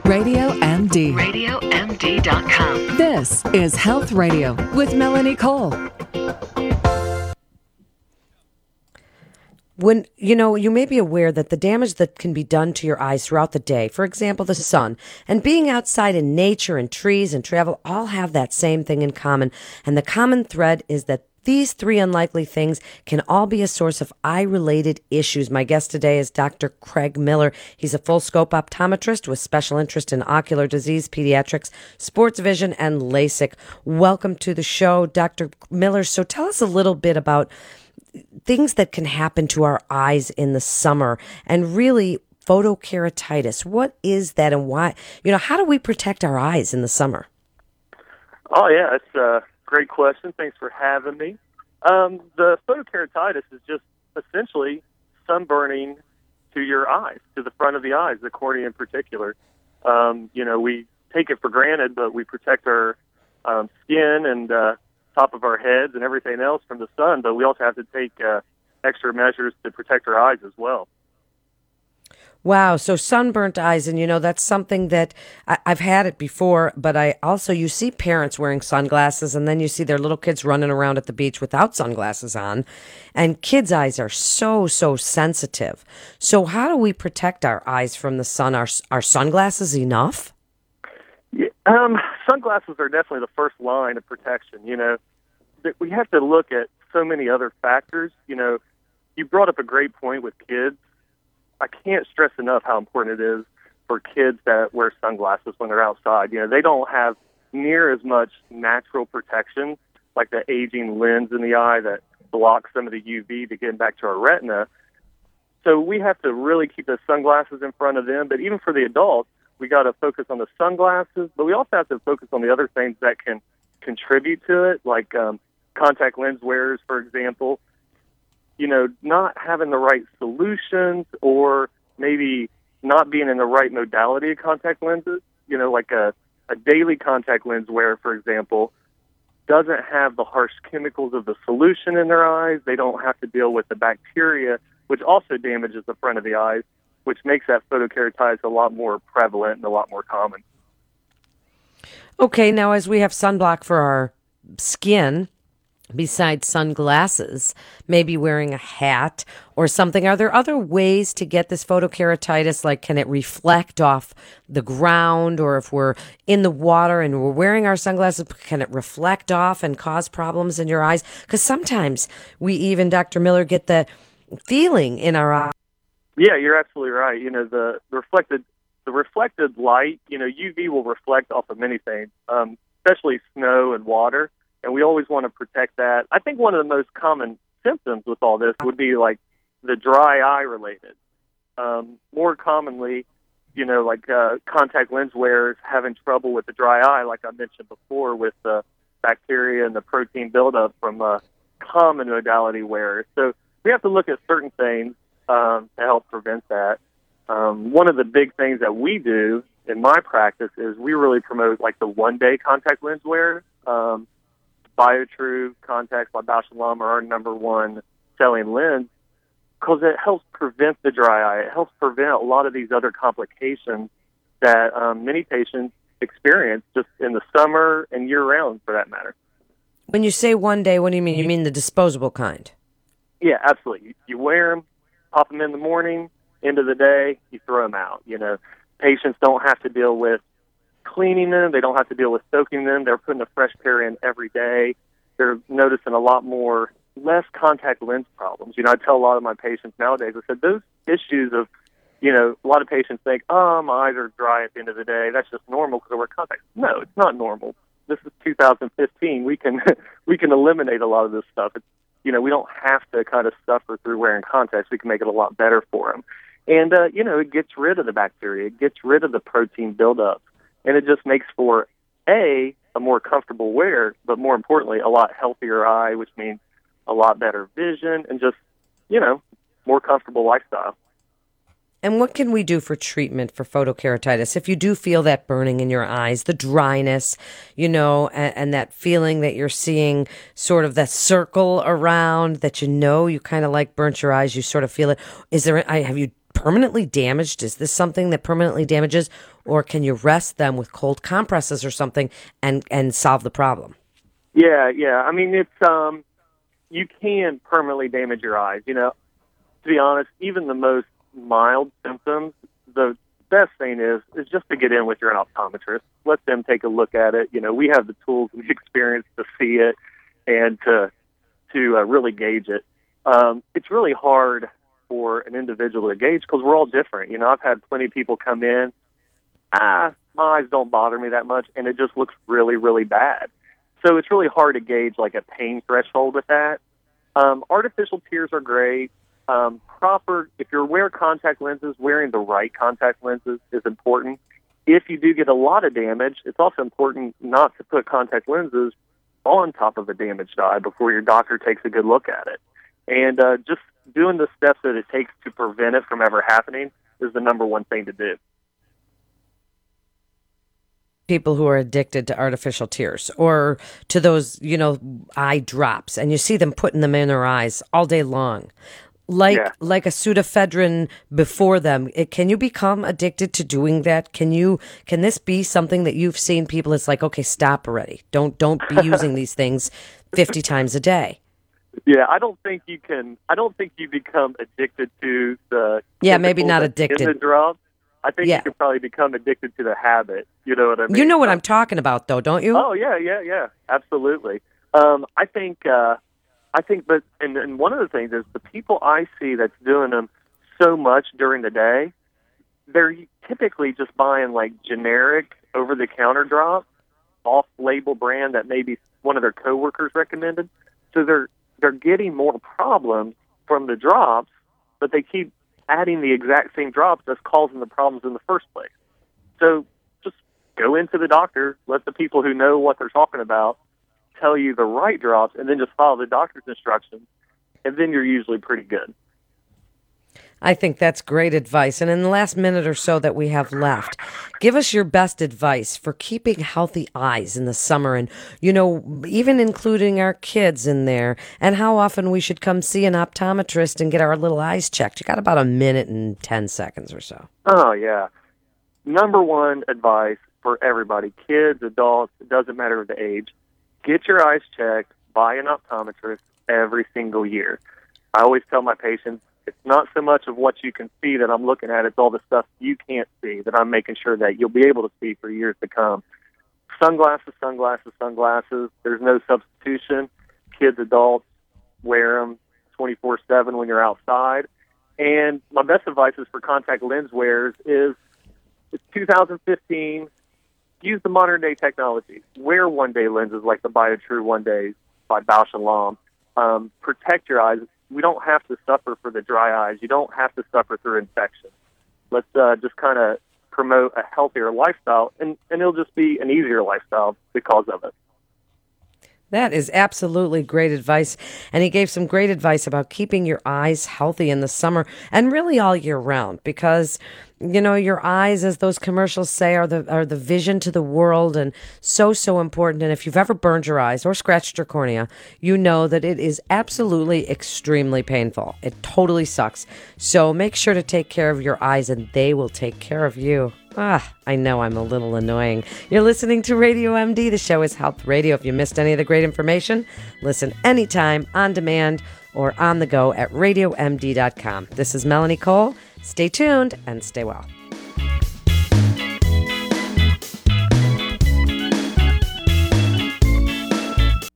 RadioMD. RadioMD.com. This is Health Radio with Melanie Cole. When you may be aware that the damage that can be done to your eyes throughout the day, for example, the sun, and being outside in nature and trees and travel all have that same thing in common. And the common thread is that these three unlikely things can all be a source of eye-related issues. My guest today is Dr. Craig Miller. He's a full-scope optometrist with special interest in ocular disease, pediatrics, sports vision, and LASIK. Welcome to the show, Dr. Miller. So tell us a little bit about things that can happen to our eyes in the summer and really photokeratitis. What is that and why? How do we protect our eyes in the summer? Oh, yeah, it's a great question. Thanks for having me. The photokeratitis is just essentially sunburning to your eyes, to the front of the eyes, the cornea in particular. We take it for granted, but we protect our skin and top of our heads and everything else from the sun, but we also have to take extra measures to protect our eyes as well. Wow, so sunburnt eyes, and that's something that I've had it before, but you see parents wearing sunglasses, and then you see their little kids running around at the beach without sunglasses on, and kids' eyes are so sensitive. So how do we protect our eyes from the sun? Are sunglasses enough? Yeah, sunglasses are definitely the first line of protection. We have to look at so many other factors. You brought up a great point with kids. I can't stress enough how important it is for kids that wear sunglasses when they're outside. They don't have near as much natural protection, like the aging lens in the eye that blocks some of the UV to get back to our retina. So we have to really keep the sunglasses in front of them. But even for the adults, we got to focus on the sunglasses, but we also have to focus on the other things that can contribute to it, like contact lens wearers, for example. Not having the right solutions or maybe not being in the right modality of contact lenses. Like a daily contact lens wearer, for example, doesn't have the harsh chemicals of the solution in their eyes. They don't have to deal with the bacteria, which also damages the front of the eyes, which makes that photokeratitis a lot more prevalent and a lot more common. Okay, now as we have sunblock for our skin, besides sunglasses, maybe wearing a hat or something, are there other ways to get this photokeratitis? Like, can it reflect off the ground, or if we're in the water and we're wearing our sunglasses, can it reflect off and cause problems in your eyes? Because sometimes we even, Dr. Miller, get the feeling in our eye. Yeah, you're absolutely right. The reflected light, UV will reflect off of many things, especially snow and water. And we always want to protect that. I think one of the most common symptoms with all this would be like the dry eye related. More commonly, contact lens wearers having trouble with the dry eye, like I mentioned before, with the bacteria and the protein buildup from common modality wearers. So we have to look at certain things to help prevent that. One of the big things that we do in my practice is we really promote like the one-day contact lens wear. Biotrue contacts by Bausch & Lomb are our number one selling lens because it helps prevent the dry eye. It helps prevent a lot of these other complications that many patients experience just in the summer and year-round, for that matter. When you say one day, what do you mean? You mean the disposable kind? Yeah, absolutely. You wear them, pop them in the morning, end of the day, you throw them out. Patients don't have to deal with cleaning them. They don't have to deal with soaking them. They're putting a fresh pair in every day. They're noticing a lot less contact lens problems. I tell a lot of my patients nowadays, I said, those issues of, a lot of patients think, my eyes are dry at the end of the day. That's just normal because I wear contacts. No, it's not normal. This is 2015. We can eliminate a lot of this stuff. It's, we don't have to kind of suffer through wearing contacts. We can make it a lot better for them. And, it gets rid of the bacteria. It gets rid of the protein buildup. And it just makes for, a more comfortable wear, but more importantly, a lot healthier eye, which means a lot better vision and just, more comfortable lifestyle. And what can we do for treatment for photokeratitis? If you do feel that burning in your eyes, the dryness, and that feeling that you're seeing sort of that circle around that you kind of like burnt your eyes, you sort of feel it. Have you permanently damaged? Is this something that permanently damages, or can you rest them with cold compresses or something and solve the problem? Yeah. I mean, it's you can permanently damage your eyes. To be honest, even the most mild symptoms, the best thing is just to get in with your optometrist. Let them take a look at it. We have the tools and the experience to see it and to really gauge it. It's really hard for an individual to gauge because we're all different. I've had plenty of people come in, my eyes don't bother me that much, and it just looks really, really bad. So it's really hard to gauge like a pain threshold with that. Artificial tears are great. If you're wearing contact lenses, wearing the right contact lenses is important. If you do get a lot of damage, it's also important not to put contact lenses on top of a damaged eye before your doctor takes a good look at it. And just doing the steps that it takes to prevent it from ever happening is the number one thing to do. People who are addicted to artificial tears or to those, eye drops, and you see them putting them in their eyes all day long. Like a pseudoephedrine before them. Can you become addicted to doing that? Can this be something that you've seen people? It's like, okay, stop already. Don't be using these things 50 times a day. Yeah, I don't think you become addicted to the maybe not addicted in the drug. I think you can probably become addicted to the habit. You know what I mean? You know what I'm talking about, though, don't you? Oh yeah, absolutely. I think, but and one of the things is the people I see that's doing them so much during the day, they're typically just buying like generic over-the-counter drops, off-label brand that maybe one of their coworkers recommended. So they're getting more problems from the drops, but they keep adding the exact same drops that's causing the problems in the first place. So just go into the doctor, let the people who know what they're talking about tell you the right drops, and then just follow the doctor's instructions, and then you're usually pretty good. I think that's great advice. And in the last minute or so that we have left, give us your best advice for keeping healthy eyes in the summer and, even including our kids in there, and how often we should come see an optometrist and get our little eyes checked. You got about a minute and 10 seconds or so. Oh, yeah. Number one advice for everybody, kids, adults, it doesn't matter the age, get your eyes checked by an optometrist every single year. I always tell my patients, it's not so much of what you can see that I'm looking at, it's all the stuff you can't see that I'm making sure that you'll be able to see for years to come. Sunglasses. There's no substitution. Kids, adults, wear them 24/7 when you're outside. And my best advice is for contact lens wearers is, it's 2015, use the modern day technology. Wear one-day lenses like the BioTrue One Days by Bausch & Lomb. Protect your eyes. We don't have to suffer for the dry eyes. You don't have to suffer through infection. Let's just kind of promote a healthier lifestyle, and it'll just be an easier lifestyle because of it. That is absolutely great advice. And he gave some great advice about keeping your eyes healthy in the summer and really all year round, because your eyes, as those commercials say, are the vision to the world, and so important. And if you've ever burned your eyes or scratched your cornea, you know that it is absolutely extremely painful. It totally sucks. So make sure to take care of your eyes, and they will take care of you. I know I'm a little annoying. You're listening to Radio MD. The show is Health Radio. If you missed any of the great information, listen anytime, on demand, or on the go at radiomd.com. This is Melanie Cole. Stay tuned and stay well.